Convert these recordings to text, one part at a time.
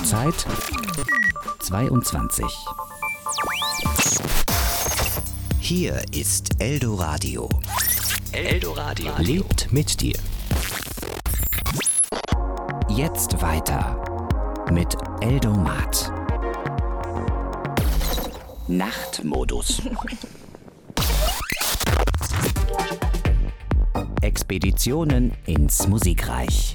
Uhrzeit 22. Hier ist Eldoradio. Eldoradio lebt mit dir. Jetzt weiter mit Eldomat. Nachtmodus. Expeditionen ins Musikreich.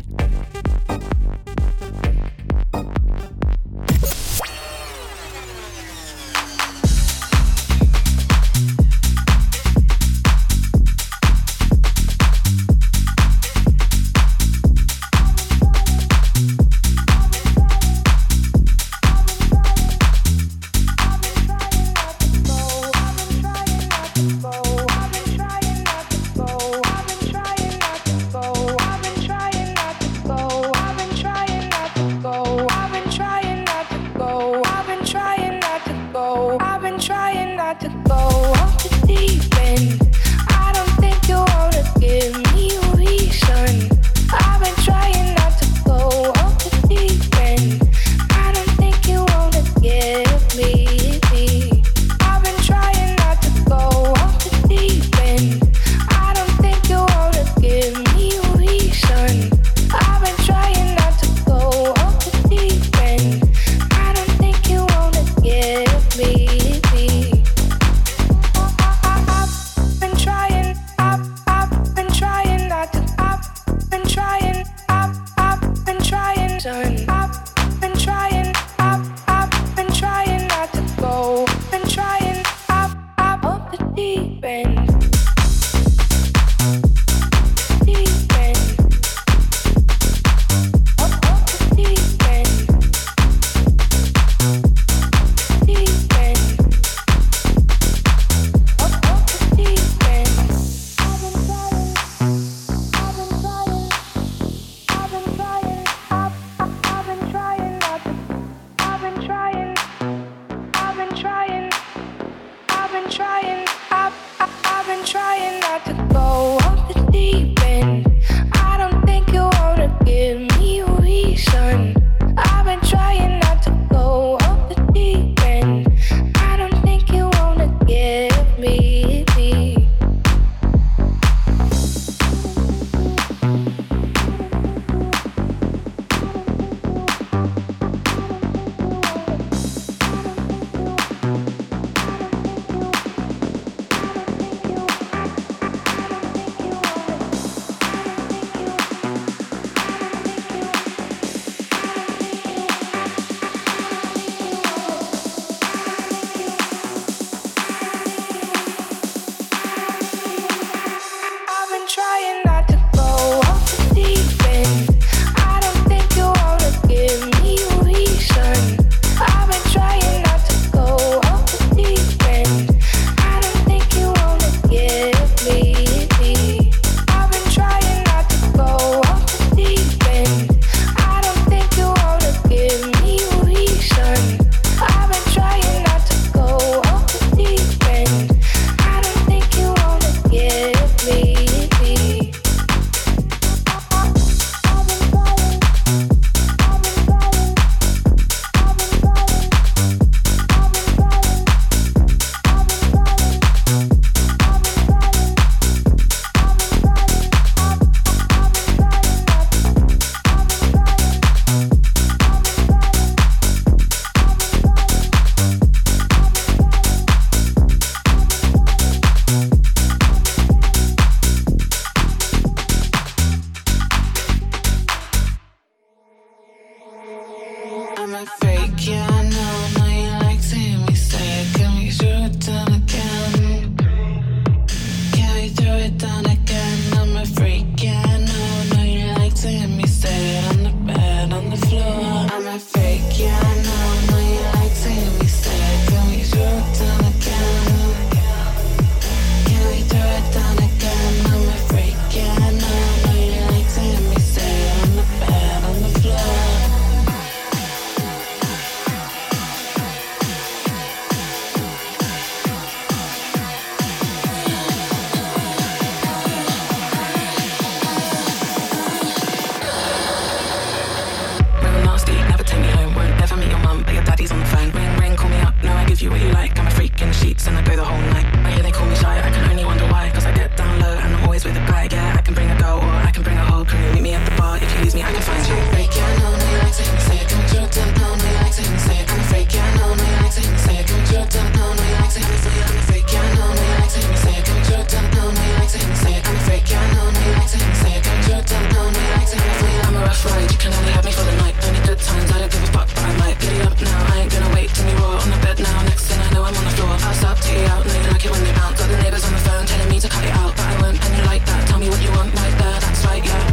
you what you like. I'm a freak in the sheets and I go the whole night. I hear they call me shy, I can only wonder why. Cause I get down low and I'm always with a guy. Yeah, I can bring a girl or I can bring a whole crew. Meet me at the bar, if you lose me I can find you. Freak, yeah, I know you like to hear me say it. Come and drop down, no, you like to hear me say it. I'm a freak, yeah, I know you like to hear me say it. Come and drop down, no, you like to hear me say it. I'm a freak, yeah, I know you like to hear me say it. Come and drop down, no, you like to hear me say it. I'm a freak, yeah, I know you like to hear me say it. Come and drop down, no, you like to hear me say it. I'm a rough ride, you can only have me for the night. Only good times, I don't give a fuck, but I might get it up now. I ain't gonna wait till me raw on the bed now. Next thing I know I'm on the floor. Pass up, take it out, know you like it when they bounce. Got the neighbours on the phone telling me to cut it out, but I won't, and you like that. Tell me what you want right there, that's right, yeah.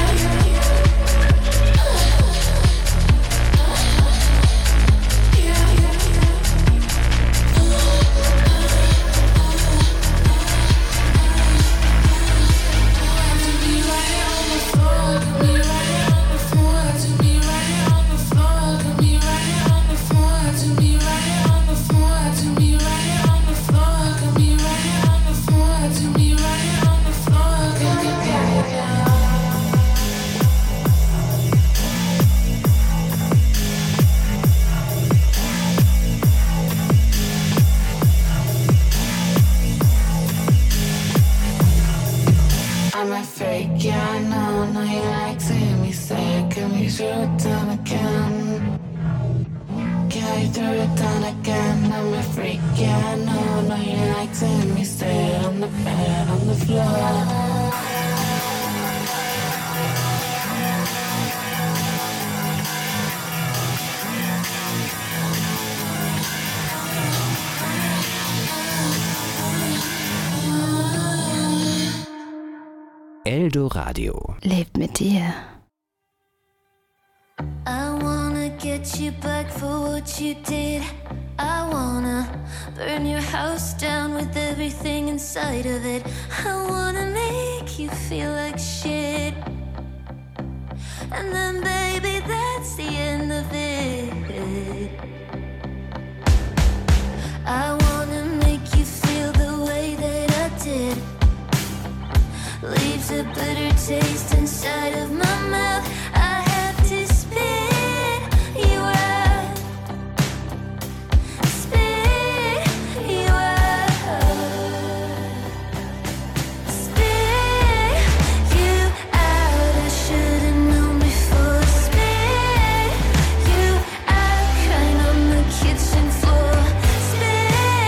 I'm a freak, yeah, I know you like to hear me say it. Can we throw it down again? Can you throw it down again? I'm a freak, yeah, I know you like to hear me say it. On the bed, on the floor. Eldoradio. Lebt mit dir. I wanna get you back for what you did. I wanna burn your house down with everything inside of it. I wanna make you feel like shit. And then baby, that's the end of it. I wanna make you feel the way that I did. Leaves a bitter taste inside of my mouth. I have to spit you out. Spit you out. Spit you out. I should've known before. Spit you out. Crying on the kitchen floor. Spit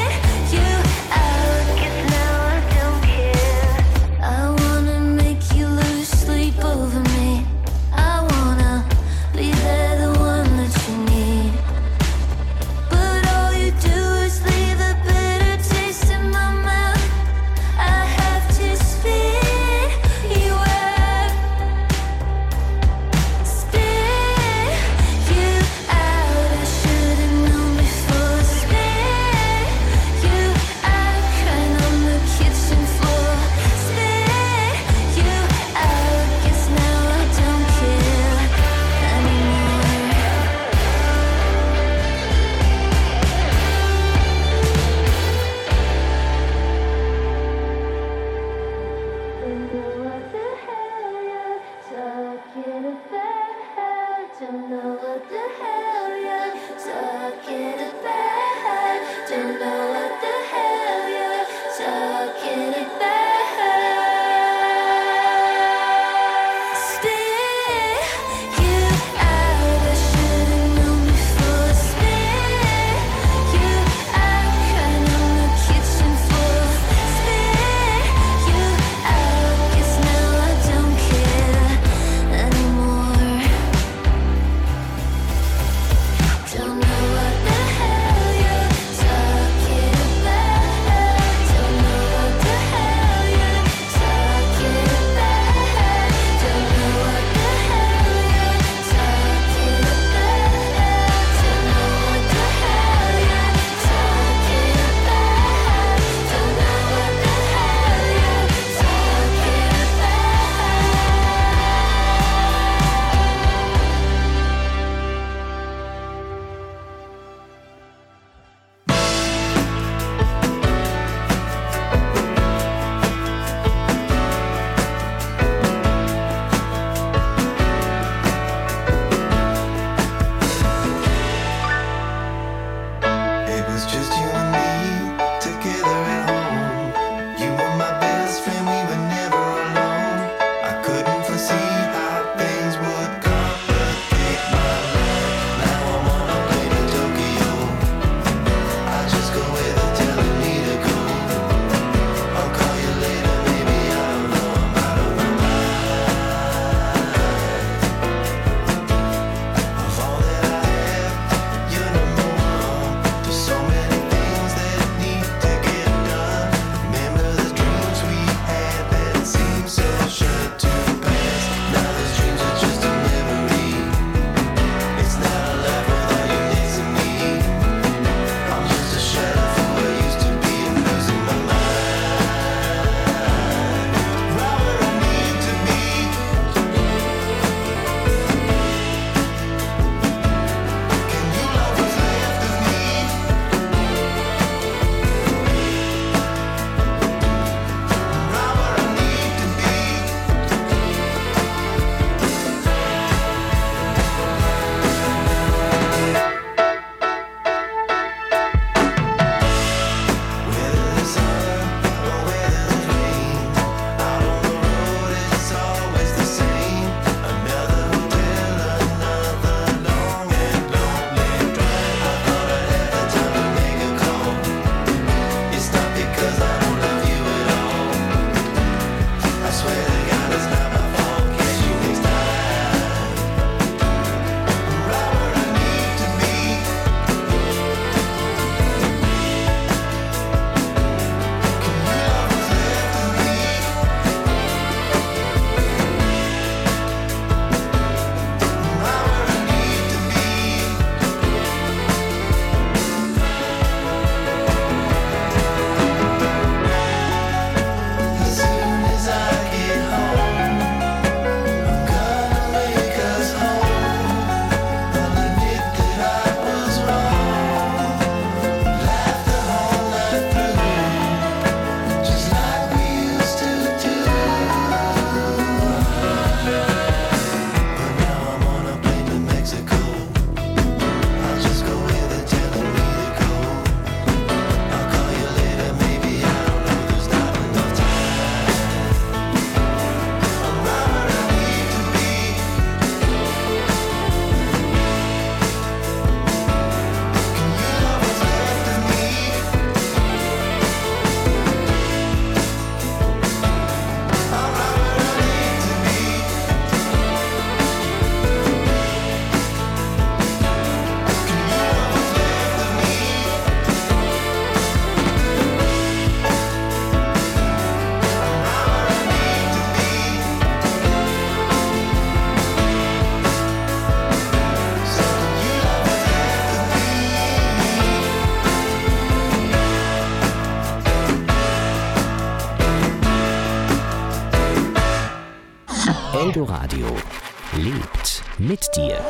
Eldoradio lebt mit dir.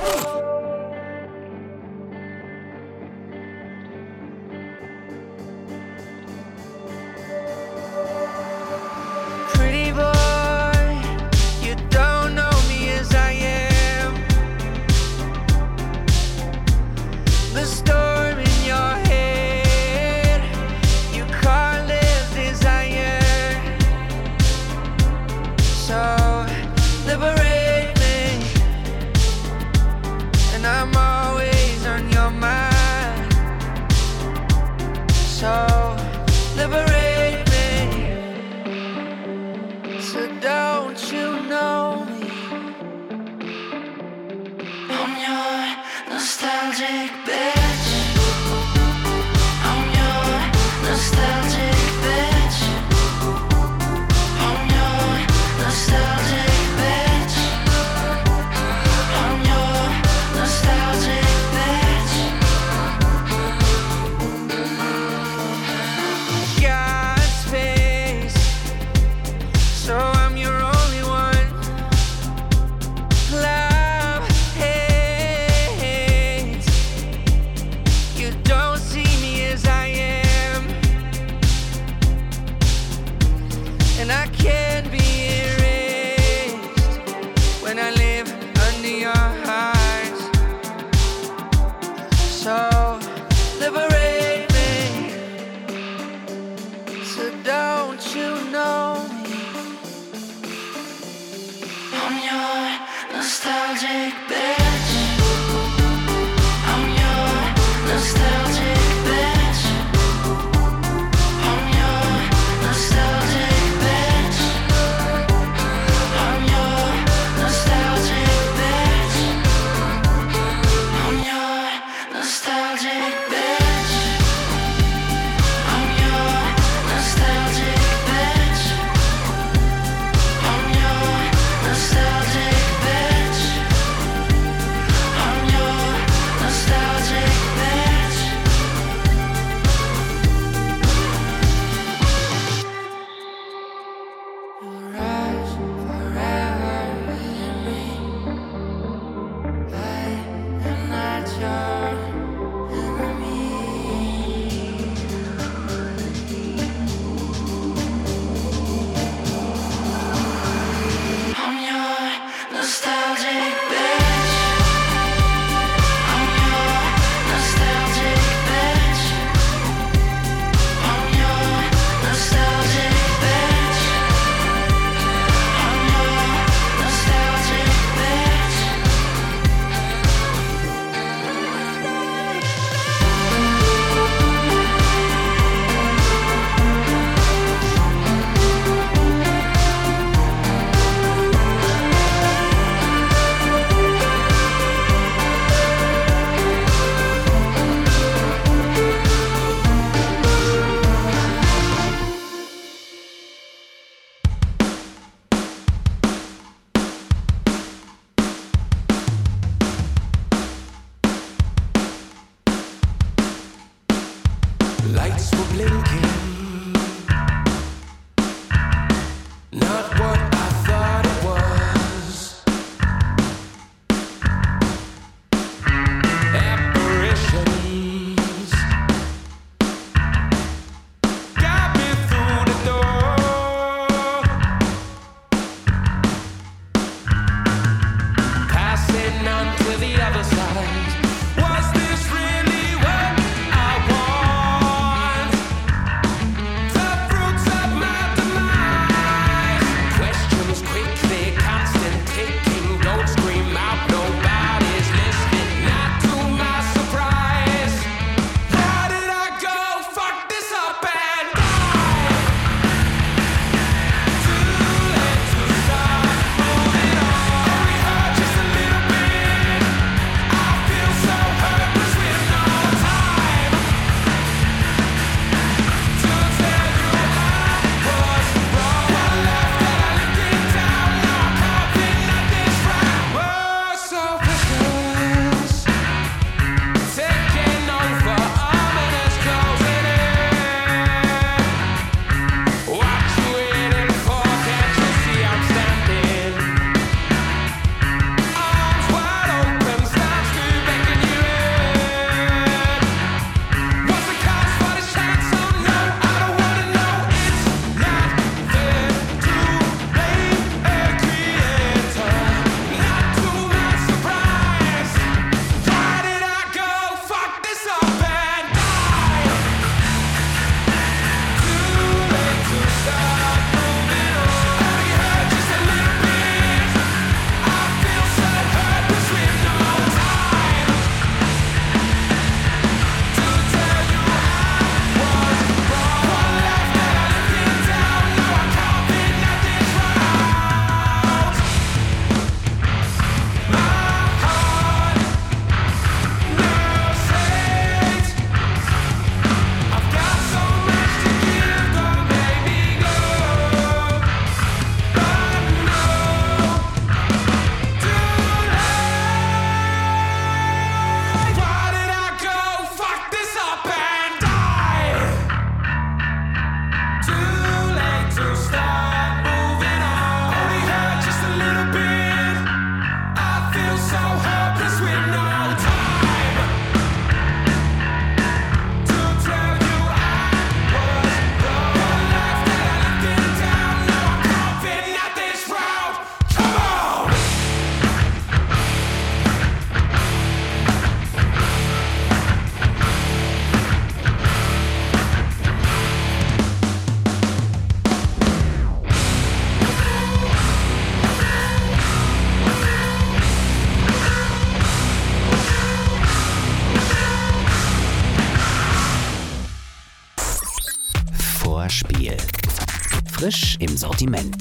Frisch im Sortiment.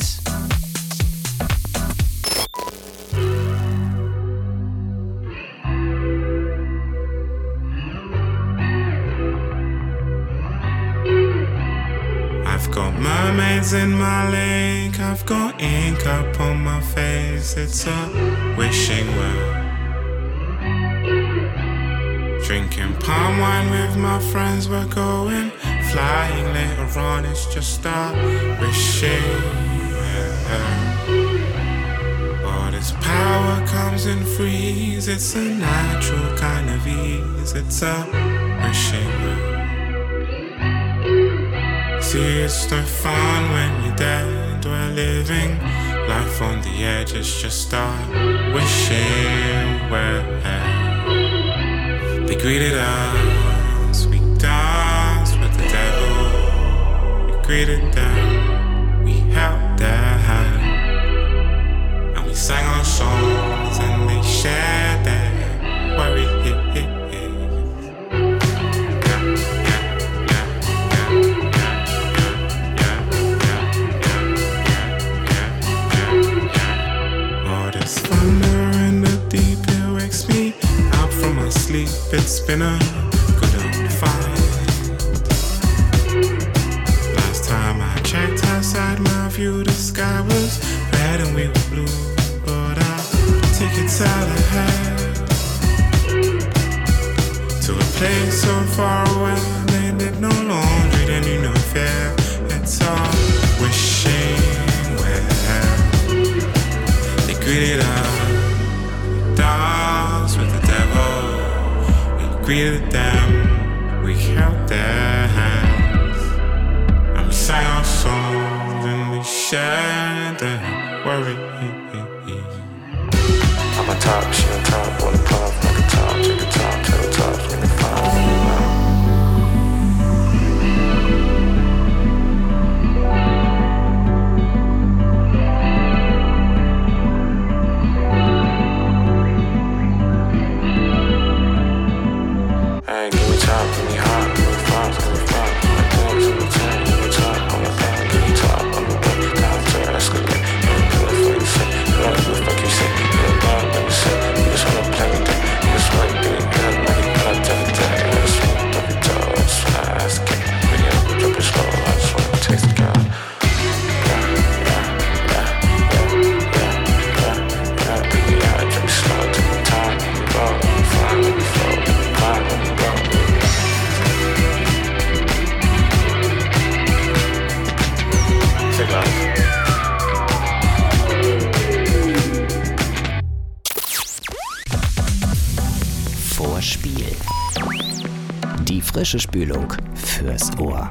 I've got mermaids in my lake, I've got ink up on my face, it's a wishing well. Drinking palm wine with my friends, we're going flying later on, it's just a wishing well. But its power comes in threes, it's a natural kind of ease, it's a wishing well. See, it's no fun when you're dead. We're living life on the edge. It's just a wishing well. They greeted us. We danced with the devil. We greeted them. We held their hand. And we sang our songs and they shared their worry. Sleep, it's been a good old fight. Last time I checked outside my view, the sky was red and we were blue. But I'll take it out ahead to a place so far away. They did no laundry, they knew no fear. It's all wishing well. They greeted us, danced with the devil. Greeted them, we held their hands, and we sang our songs and we shared their worry. I'm on top, she on top, on the pop, like a top, take a top, till the top, make it fine. Vorspiel. Die frische Spülung fürs Ohr.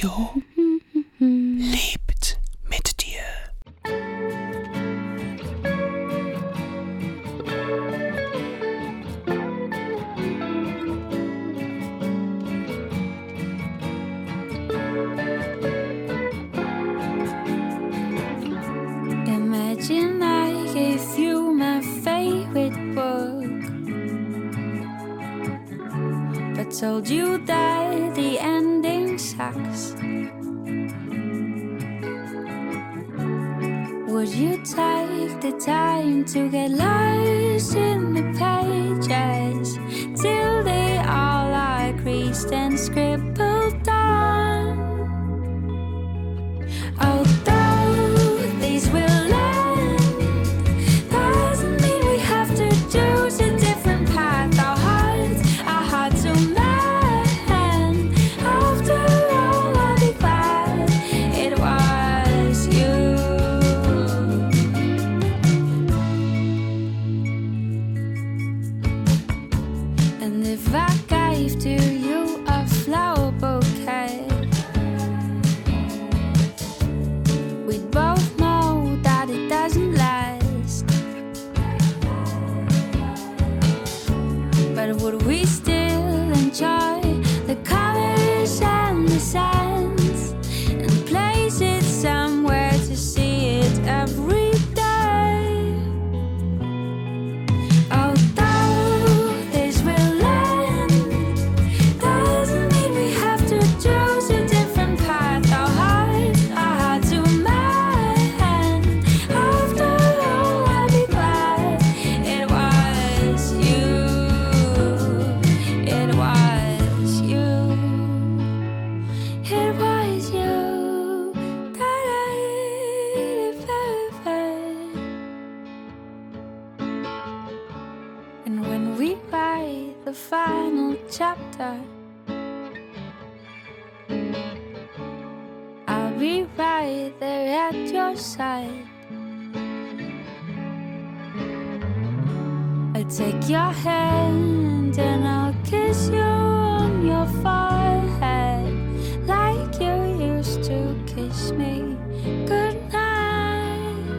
Radio lebt mit dir. Imagine I gave you my favorite book, but told you that the ending sucks. Would you take the time to get lost in the pages till they all are creased and scribbled on? Although these will end, doesn't mean we have to choose a different path. Our hearts are hard to mend. After all, I'll be glad it was you. And if I gave to you a flower bouquet, we'd both know that it doesn't last. But would we still enjoy the colors and the scents and place it somewhere to see it every day? Although this will end, doesn't mean we have to choose a different path. Our hearts are hard to mend. After all, I'll be glad it was you. It was you. It was you. And when we write the final chapter, I'll be right there at your side. I'll take your hand and I'll kiss you on your forehead like you used to kiss me goodnight.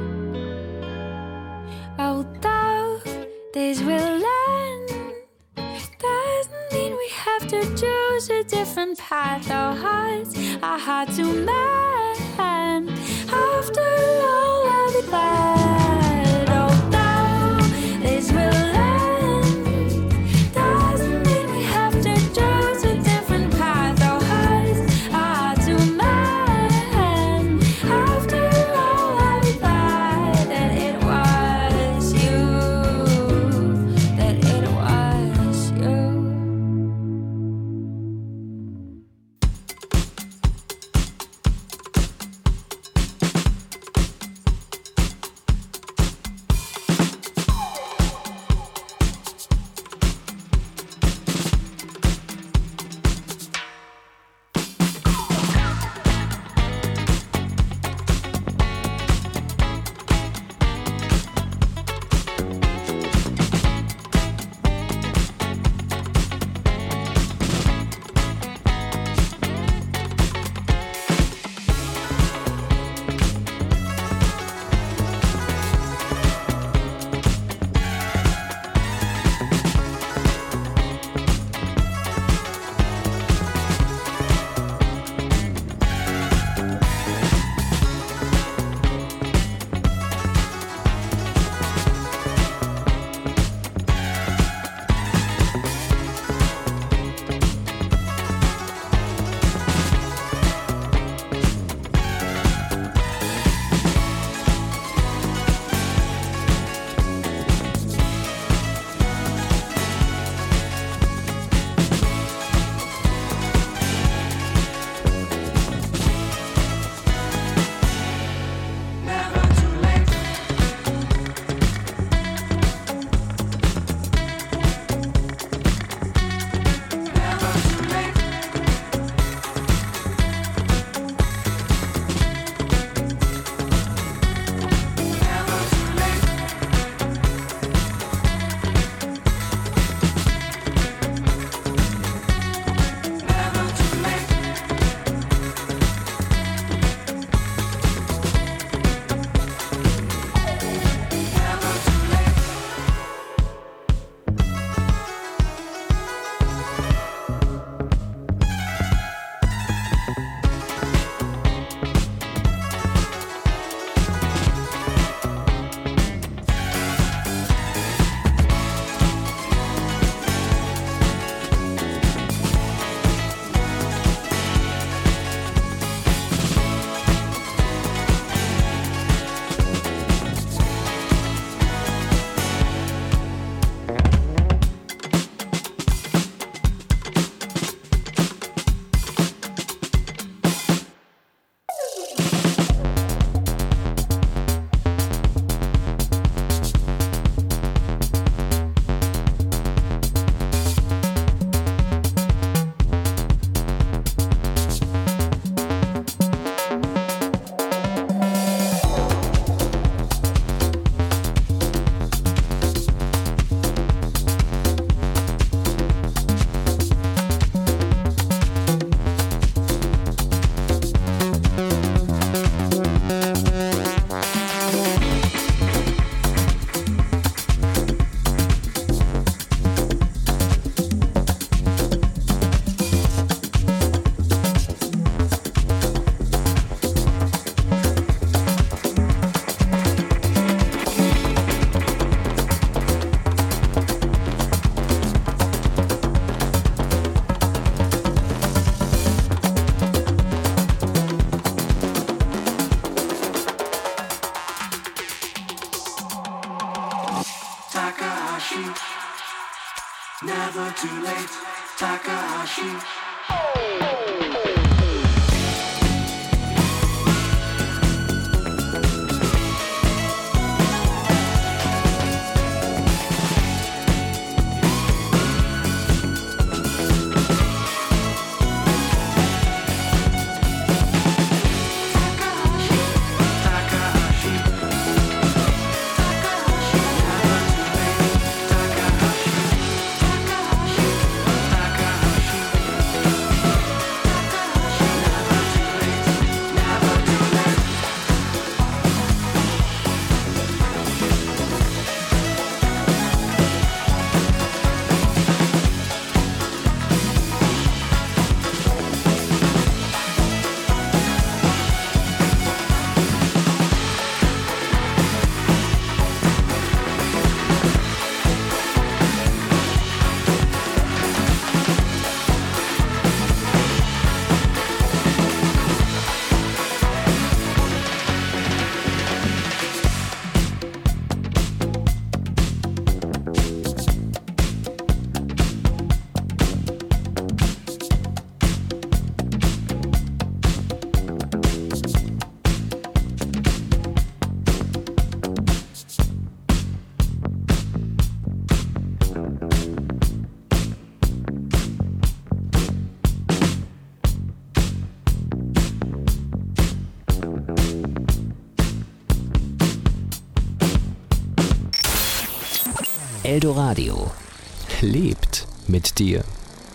Although this will end, doesn't mean we have to choose a different path. Our hearts are hard to mend. After all, I'll be glad. Although this will end, doesn't mean we have to choose a different path. Our hearts are hard to mend. After all, I'll be glad that it was you. That it was you. too late. Takahashi. Eldoradio lebt mit dir.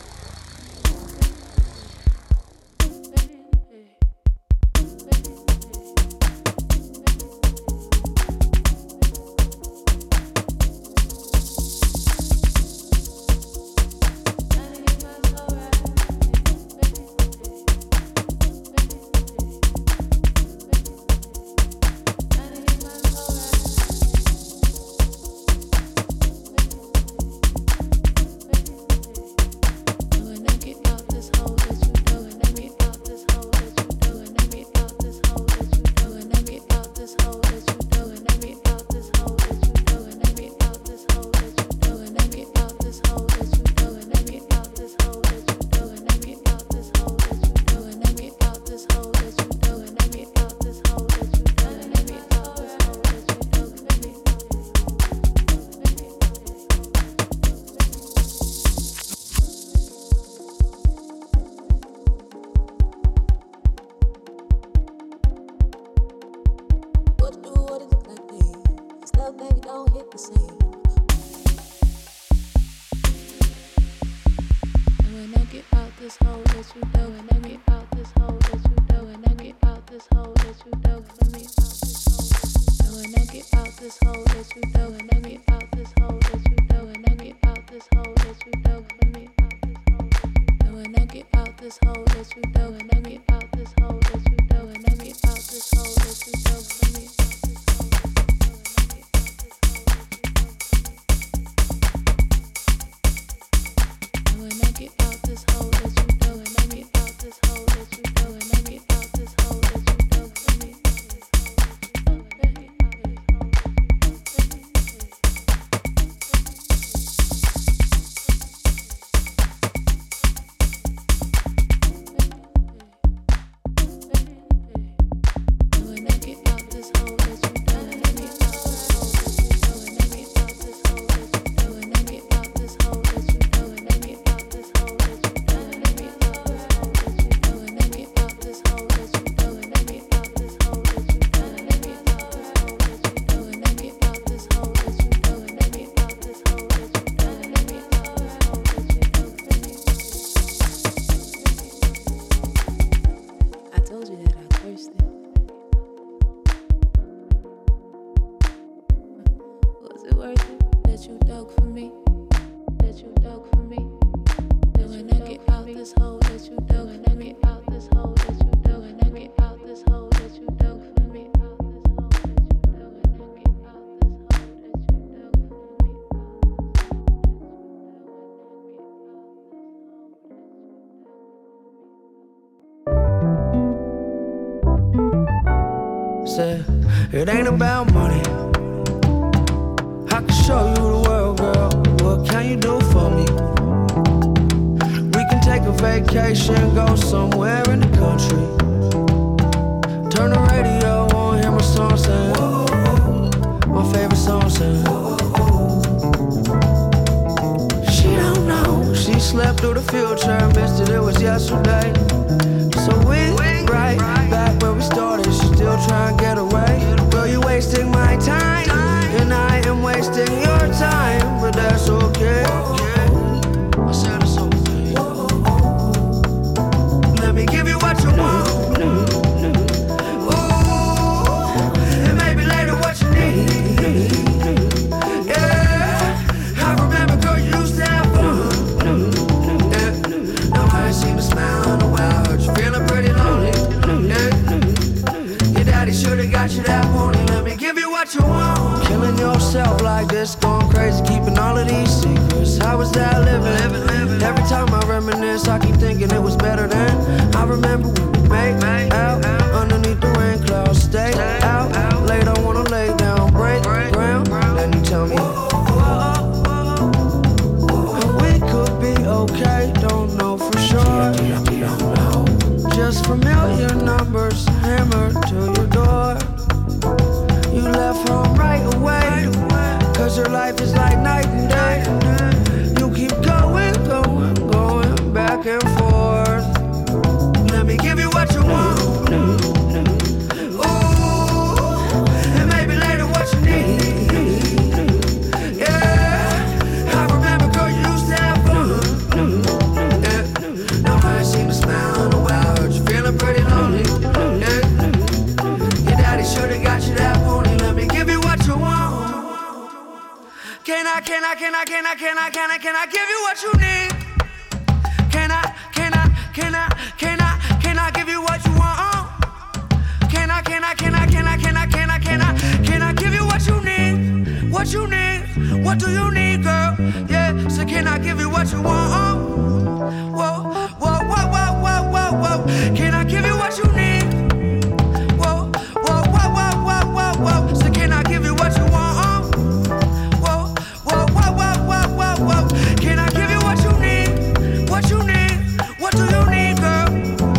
It ain't about money. I can show you the world, girl. What can you do for me? vacation, go somewhere in the country. Turn the radio on, hear my song sing. My favorite song sing. She don't know, she slept through the future, missed it was yesterday. So we right back where we started, she still trying to get away. Girl, you wasting my time, and I am wasting your time, but that's okay. I said it's okay. Let me give you what you want. Ooh, and maybe later what you need. Yeah, I remember, girl, you used to have fun. Yeah, now I ain't seen a smile in a while. Heard you feeling pretty lonely. Yeah, your daddy should've got you that morning. Let me give you what you want. Killing yourself like this, going crazy, keeping all of these secrets. How was that living? Every time I reminisce, I keep thinking it was better then. I remember when we made out underneath the rain clouds. Stay out late, I wanna lay down, break ground. Then you tell me, and we could be okay, don't know for sure. Just familiar numbers hammered to your door. You left home right away, cause your life is like night and day. You keep going back and forth. Let me give you what you want. Ooh, and maybe later what you need. Yeah, I remember, girl, you used to have fun. Yeah, now I ain't seen a smile in a while. Heard you feeling pretty lonely. Yeah, your daddy should've got you that morning. Let me give you what you want. Can I give you what you need? Can I give you what you want? Can I give you what you need? What you need? What do you need, girl? Yeah, so can I give you what you want? Whoa. Can I give you what you need? Whoa. So can I give you what you want? Whoa. Can I give you what you need? What you need? What do you need, girl?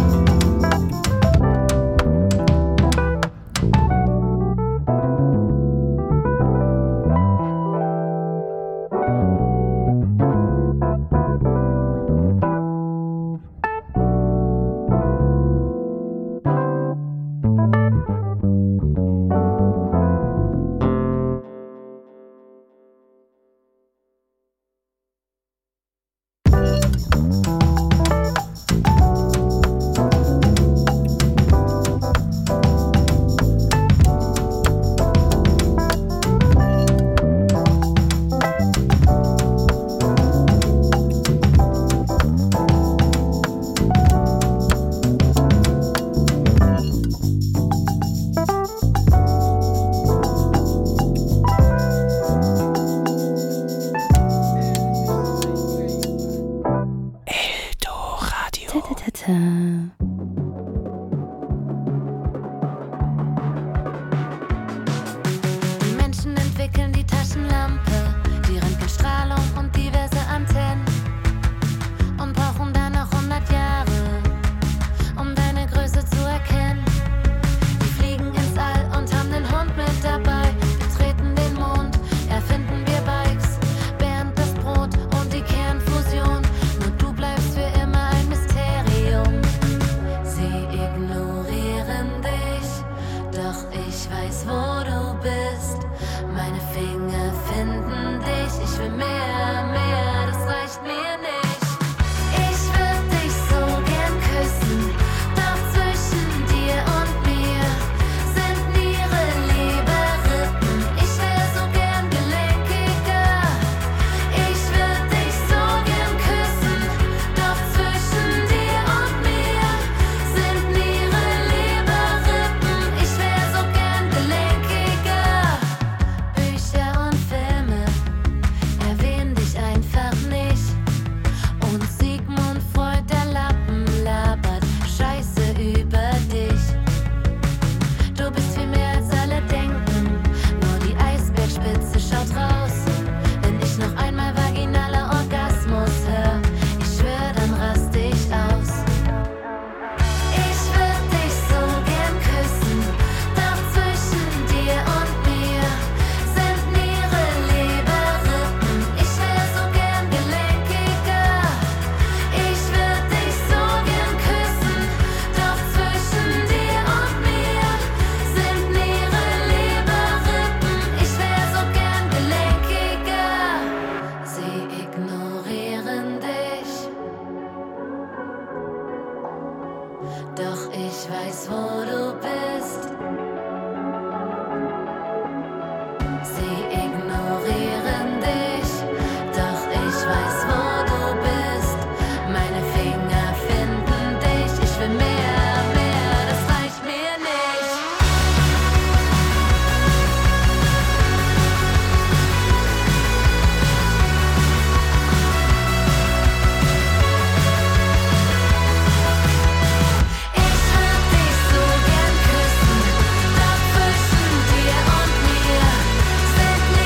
Menschen entwickeln die Taschenlampe, die Röntgenstrahlung und diverse Antennen und brauchen dann noch 100 Jahre, um deine Größe zu erkennen. Die fliegen ins All und haben den Hund mit dabei, betreten den Mond, erfinden wir Bikes, Bernd das Brot und die Kernfusion. Nur du bleibst für immer ein Mysterium. doch ich weiß, wo du bist. Sie ignorieren dich, doch ich weiß, wo du bist. Meine Finger finden dich, ich will mehr, das reicht mir nicht. Ich würd dich so gern küssen, doch zwischen dir und mir sind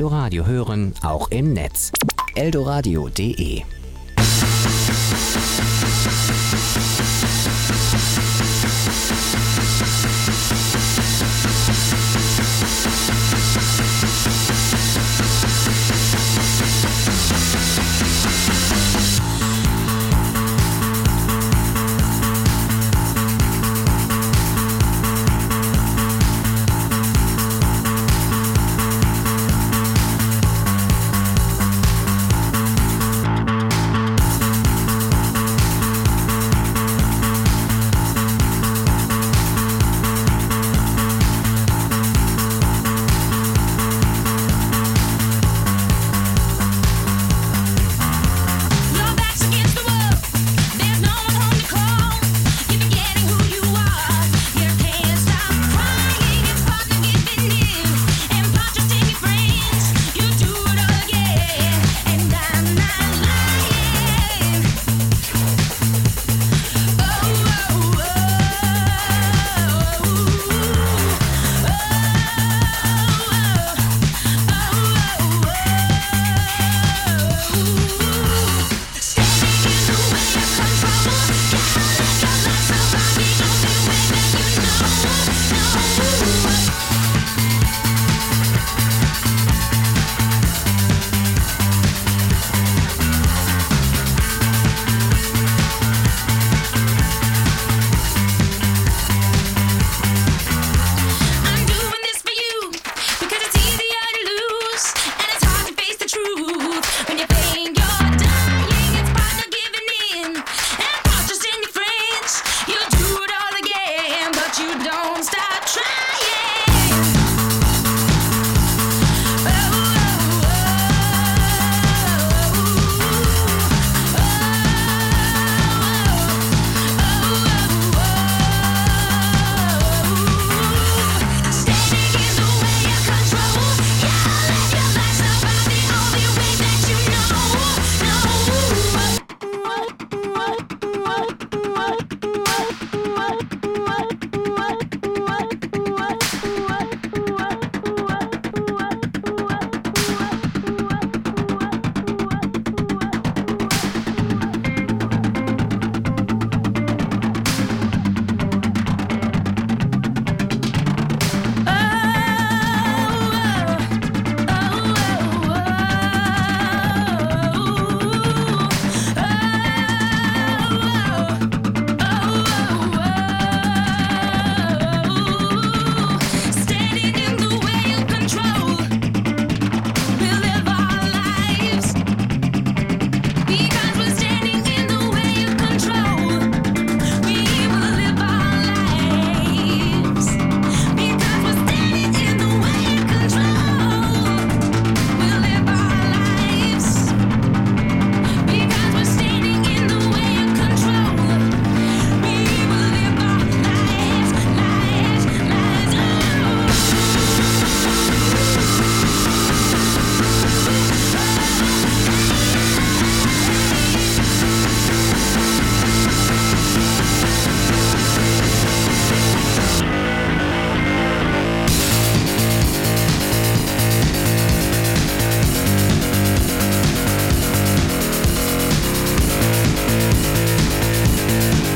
Eldoradio hören, auch im Netz. eldoradio.de